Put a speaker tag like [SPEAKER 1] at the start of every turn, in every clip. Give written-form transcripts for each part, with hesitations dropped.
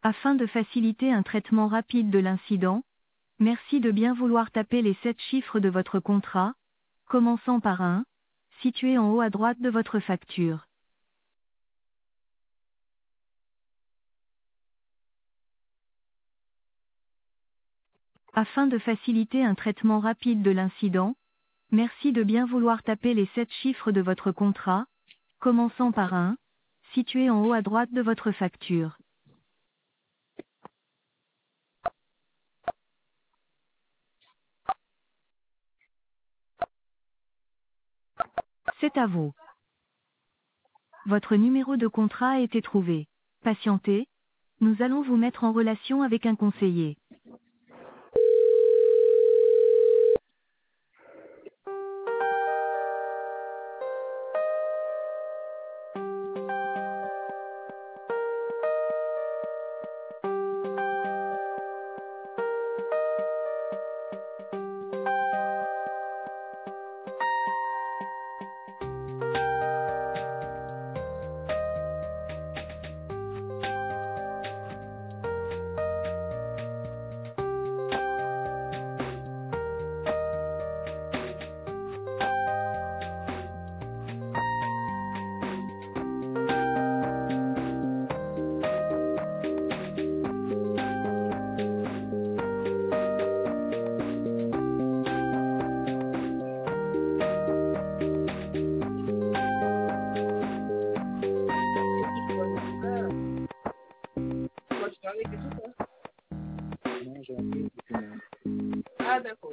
[SPEAKER 1] Afin de faciliter un traitement rapide de l'incident, merci de bien vouloir taper les 7 chiffres de votre contrat, commençant par 1, situé en haut à droite de votre facture. Afin de faciliter un traitement rapide de l'incident, merci de bien vouloir taper les 7 chiffres de votre contrat, commençant par 1, situé en haut à droite de votre facture. C'est à vous. Votre numéro de contrat a été trouvé. Patientez, nous allons vous mettre en relation avec un conseiller.
[SPEAKER 2] Non, j'ai envoyé le document.
[SPEAKER 3] Ah, d'accord.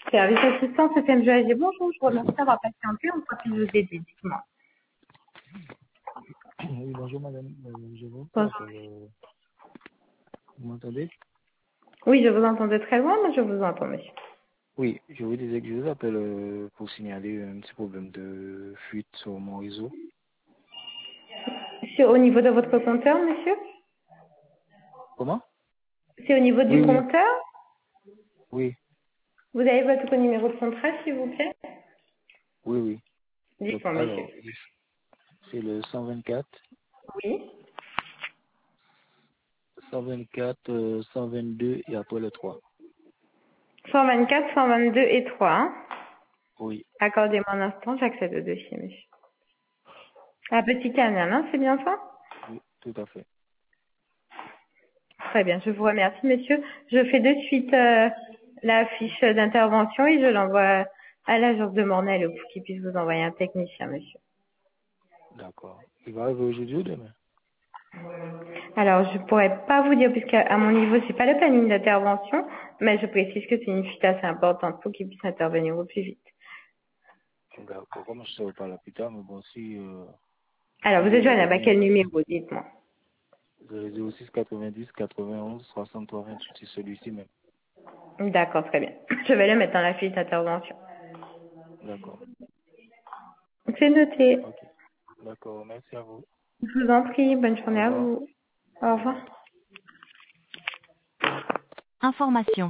[SPEAKER 2] Service assistance FMGAG, bonjour, je vous remercie d'avoir patienté, on peut plus vous aider, dites-moi.
[SPEAKER 3] Oui, bonjour madame. Je vous
[SPEAKER 2] Bonjour.
[SPEAKER 3] appelle. Vous m'entendez?
[SPEAKER 2] Oui, je vous entends de très loin, mais je vous entends, monsieur.
[SPEAKER 3] Oui, je vous disais que je vous appelle pour signaler un petit problème de fuite sur mon réseau.
[SPEAKER 2] C'est au niveau de votre compteur, monsieur?
[SPEAKER 3] Comment?
[SPEAKER 2] C'est au niveau
[SPEAKER 3] Oui,
[SPEAKER 2] du
[SPEAKER 3] oui,
[SPEAKER 2] compteur?
[SPEAKER 3] oui,
[SPEAKER 2] Vous avez votre numéro de contrat, s'il vous plaît?
[SPEAKER 3] oui, oui. Donc,
[SPEAKER 2] Dites-moi, monsieur.
[SPEAKER 3] alors, c'est le 124,
[SPEAKER 2] Oui.
[SPEAKER 3] 124, 122 et après le 3.
[SPEAKER 2] 124, 122 et 3. Hein.
[SPEAKER 3] Oui,
[SPEAKER 2] Accordez-moi un instant, j'accède au dossier, monsieur. La petite canal, hein, c'est bien ça?
[SPEAKER 3] oui, tout à fait.
[SPEAKER 2] Très bien, je vous remercie, monsieur. Je fais de suite la fiche d'intervention et je l'envoie à l'agence de Mornel pour qu'il puisse vous envoyer un technicien, monsieur.
[SPEAKER 3] D'accord. Il va arriver aujourd'hui ou demain?
[SPEAKER 2] Alors, je pourrais pas vous dire, puisqu'à à mon niveau, j'ai pas le planning d'intervention, mais je précise que c'est une fuite assez importante pour qu'il puisse intervenir au plus vite.
[SPEAKER 3] D'accord. Comme je ne saurais pas là plus tard, mais bon, si
[SPEAKER 2] Alors, vous
[SPEAKER 3] il
[SPEAKER 2] êtes
[SPEAKER 3] devait
[SPEAKER 2] joignable à
[SPEAKER 3] revenir,
[SPEAKER 2] quel numéro, dites-moi.
[SPEAKER 3] le 06 90 91 63 28, c'est celui-ci même.
[SPEAKER 2] D'accord, très bien. Je vais le mettre dans la fiche d'intervention.
[SPEAKER 3] D'accord.
[SPEAKER 2] C'est noté.
[SPEAKER 3] Ok. D'accord. Merci à vous.
[SPEAKER 2] Je vous en prie, bonne
[SPEAKER 3] Au
[SPEAKER 2] journée à
[SPEAKER 3] revoir.
[SPEAKER 2] vous. Au
[SPEAKER 3] Au
[SPEAKER 2] revoir.
[SPEAKER 3] revoir.
[SPEAKER 1] Information.